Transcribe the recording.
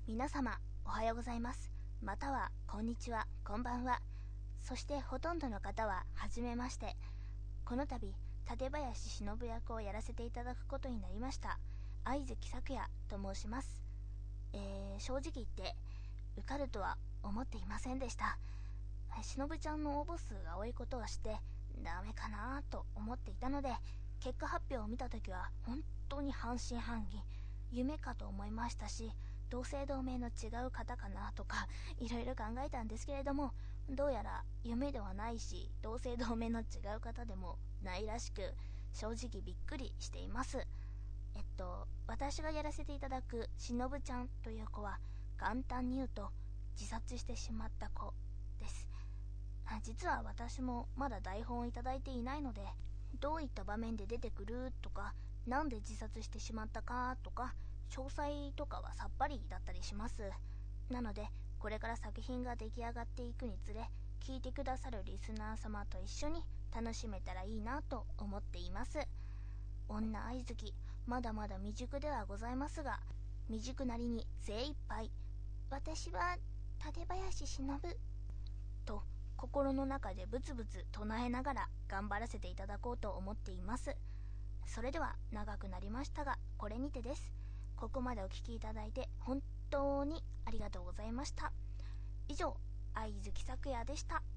皆様おはようございます。またはこんにちは、こんばんは。そしてほとんどの方ははじめまして。この度館林忍役をやらせていただくことになりました相月咲也と申します。正直言って受かるとは思っていませんでした。忍ちゃんの応募数が多いことをしてダメかなと思っていたので、結果発表を見た時は本当に半信半疑、夢かと思いましたし、同姓同名の違う方かなとかいろいろ考えたんですけれども、どうやら夢ではないし同姓同名の違う方でもないらしく、正直びっくりしています。私がやらせていただくしのぶちゃんという子は簡単に言うと自殺してしまった子です。実は私もまだ台本をいただいていないので、どういった場面で出てくるとか、なんで自殺してしまったかとか詳細とかはさっぱりだったりします。なのでこれから作品が出来上がっていくにつれ、聞いてくださるリスナー様と一緒に楽しめたらいいなと思っています。女相月、まだまだ未熟ではございますが、未熟なりに精一杯、私は館林忍と心の中でブツブツ唱えながら頑張らせていただこうと思っています。それでは長くなりましたがこれにてです。ここまでお聞きいただいて本当にありがとうございました。以上、相月咲也でした。